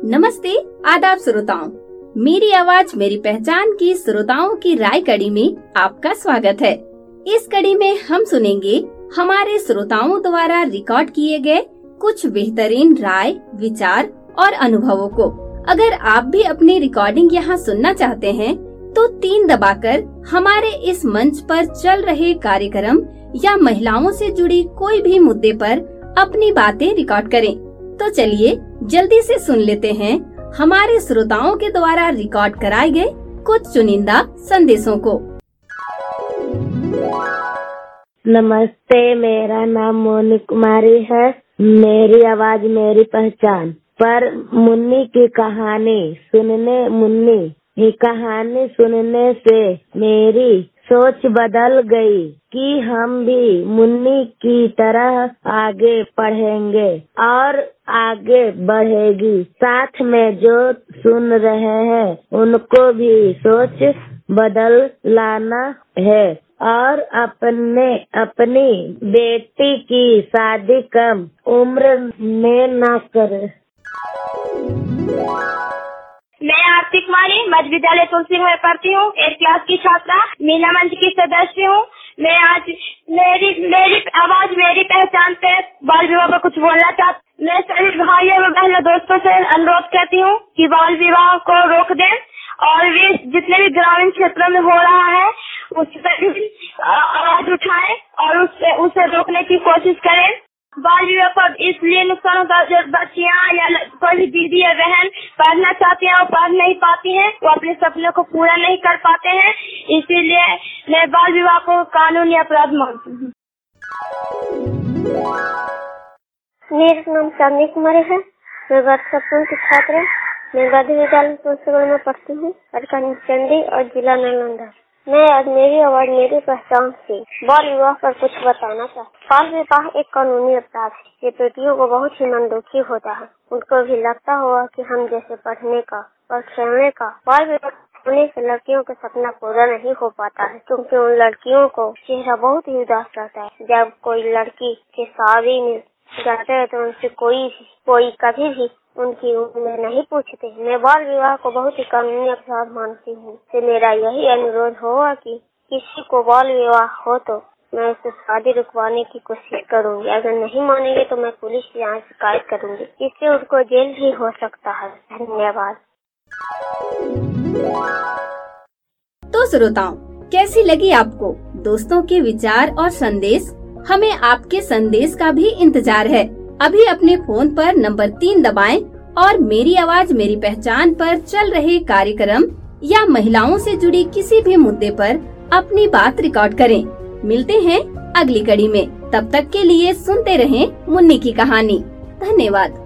नमस्ते, आदाब श्रोताओं। मेरी आवाज मेरी पहचान की श्रोताओं की राय कड़ी में आपका स्वागत है। इस कड़ी में हम सुनेंगे हमारे श्रोताओं द्वारा रिकॉर्ड किए गए कुछ बेहतरीन राय, विचार और अनुभवों को। अगर आप भी अपनी रिकॉर्डिंग यहाँ सुनना चाहते हैं तो 3 दबाकर हमारे इस मंच पर चल रहे कार्यक्रम या महिलाओं से जुड़ी कोई भी मुद्दे पर अपनी बातें रिकॉर्ड करें। तो चलिए जल्दी से सुन लेते हैं हमारे श्रोताओं के द्वारा रिकॉर्ड कराए गए कुछ चुनिंदा संदेशों को। नमस्ते, मेरा नाम मोनी कुमारी है। मेरी आवाज मेरी पहचान पर मुन्नी की कहानी सुनने से मेरी सोच बदल गई कि हम भी मुन्नी की तरह आगे पढ़ेंगे और आगे बढ़ेगी। साथ में जो सुन रहे हैं उनको भी सोच बदल लाना है और अपनी बेटी की शादी कम उम्र में न करे। मैं आरती कुमारी मध्य विद्यालय तुलसी में पढ़ती हूँ। 8th क्लास की छात्रा, मीना मंच की सदस्य हूँ। मैं आज मेरी आवाज मेरी पहचान पे बाल विवाह पर कुछ बोलना चाहती। मैं सभी भाइयों और बहनों दोस्तों से अनुरोध करती हूँ कि बाल विवाह को रोक दें और वे जितने भी ग्रामीण क्षेत्रों में हो रहा है उस पर आवाज उठाएं और उसे रोकने की कोशिश करें। बाल विवाह पर इसलिए नुकसान होता है जब बच्चियाँ या कोई भी दीदी या बहन पढ़ना चाहती हैं और पढ़ नहीं पाती हैं, वो अपने सपनों को पूरा नहीं कर पाते हैं। इसीलिए मैं बाल विवाह को कानूनी अपराध मानती हूँ। मेरा नाम चांदनी कुमारी है। मैं वर्ग 7 की छात्र हूँ। मैं मध्य विद्यालय तुलसीगढ़ में पढ़ती हूँ, प्रखंड चंडी और जिला नालंदा। मैं आज मेरी आवाज मेरी पहचान से बाल विवाह पर कुछ बताना चाहती। बाल विवाह एक कानूनी अपराध है। ये बेटियों को बहुत ही मन दुखी होता है। उनको भी लगता होगा कि हम जैसे पढ़ने का और खेलने का। बाल विवाह होने से लड़कियों का सपना पूरा नहीं हो पाता है, क्योंकि उन लड़कियों को चेहरा बहुत ही उदास रहता है। जब कोई लड़की के शादी में जाते हैं तो उनसे कोई कभी भी उनकी उम्र नहीं पूछते। मैं बाल विवाह को बहुत ही कानूनी अपराध मानती हूँ। तो मेरा यही अनुरोध होगा कि किसी को बाल विवाह हो तो मैं उसे शादी रुकवाने की कोशिश करूँगी। अगर नहीं मानेंगे तो मैं पुलिस के यहाँ शिकायत करूँगी। इससे उनको जेल भी हो सकता है। धन्यवाद। तो श्रोताओं, कैसी लगी आपको दोस्तों के विचार और संदेश? हमें आपके संदेश का भी इंतजार है। अभी अपने फोन पर नंबर 3 दबाएं और मेरी आवाज मेरी पहचान पर चल रहे कार्यक्रम या महिलाओं से जुड़ी किसी भी मुद्दे पर अपनी बात रिकॉर्ड करें। मिलते हैं अगली कड़ी में। तब तक के लिए सुनते रहें मुन्नी की कहानी। धन्यवाद।